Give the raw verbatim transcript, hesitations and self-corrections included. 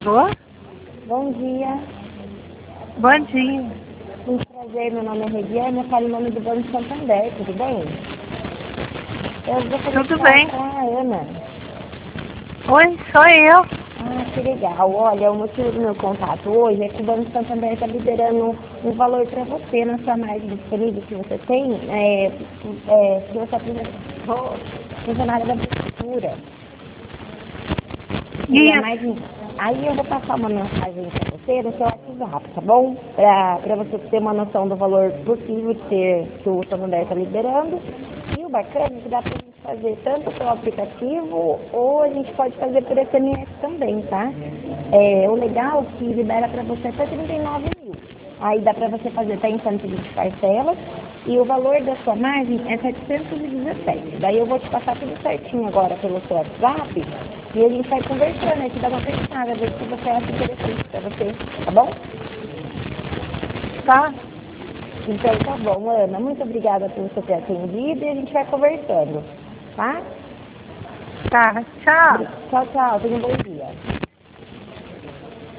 Boa? Bom dia. Bom dia. Muito prazer, meu nome é Regiane, eu falo em nome do Banco Santander, tudo bem? Eu gostaria Tudo de falar bem. com a Ana. Oi, sou eu. Ah, que legal. Olha, o motivo do meu contato hoje é que o Banco Santander está liberando um valor para você na sua margem disponível que você tem, é, é, que você apresentou, funcionário da prefeitura. E a Isso. margem... Aí eu vou passar uma mensagem para você no seu WhatsApp, tá bom? Para você ter uma noção do valor possível de ter, que o Santander está liberando. E o bacana é que dá para a gente fazer tanto pelo aplicativo ou a gente pode fazer por S M S também, tá? É, o legal é que libera para você até trinta e nove mil. Aí dá para você fazer até em cento e vinte parcelas. E o valor da sua margem é setecentos e dezessete. Daí eu vou te passar tudo certinho agora pelo seu WhatsApp. E a gente vai conversando, aí te dá uma pensada, ver se você acha interessante para você, tá bom? Tá? Então tá bom, Ana. Muito obrigada por você ter atendido e a gente vai conversando, tá? Tá. Tchau. Tchau, tchau. Tenha um bom dia.